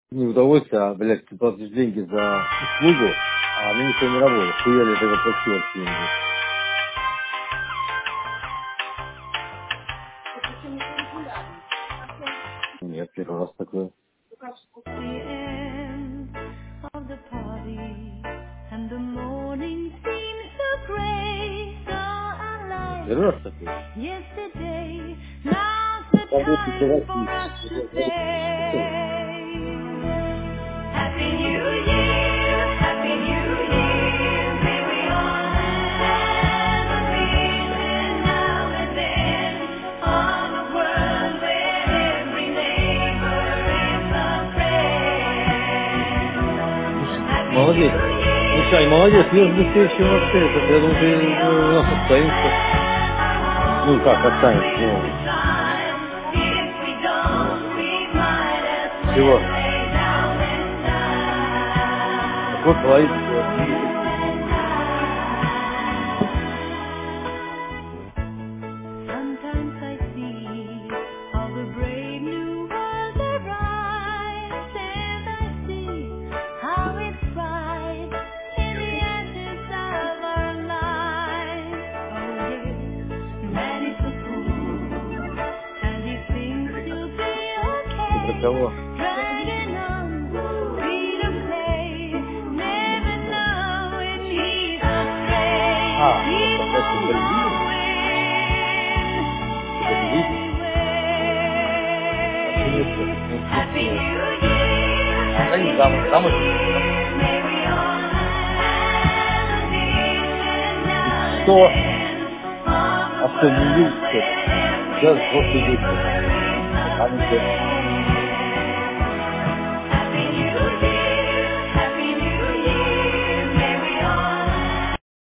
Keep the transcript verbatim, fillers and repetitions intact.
Не удовольствие, а, блядь, ты платишь деньги за услугу, а она ничего не работает. Хуя ли ты заплатил деньги? Нет, первый раз такое. end of the party, and the morning seems so gray, so unlike Первый раз такое. yesterday. Now's the Работу time давать for us to не say Happy New Year, Happy New Year. May we all have a vision now and then of a world where every neighbor is a friend. Happy Молодец. New Слушай, Year, молодец, Happy ешь быстрее, New чем вообще. Это, я думаю, ты Year. May ну, у all нас останешься. Ну, как have a останешься, good ну, time. If we don't, we might as well чего? lay down and Так вот, die. говорит, что отменили. Sometimes I see how the brave new world arrives, and I see how it thrives in the ashes of our lives. Oh yes, man is a fool, and he thinks he'll be Ты про okay, кого? dragging on, free to play, never knowing he's afraid. А, вот Keep такая on символизм. going. Тебе не видно? А ты нет, нет, не Happy чувствуешь. New Year, Да Happy не New замуж, замуж не замуж. Year. May we all have a vision И now and что? then of a А что, не world видишь, что ли? where every Да, взрослые люди. neighbor is a А ну-ка.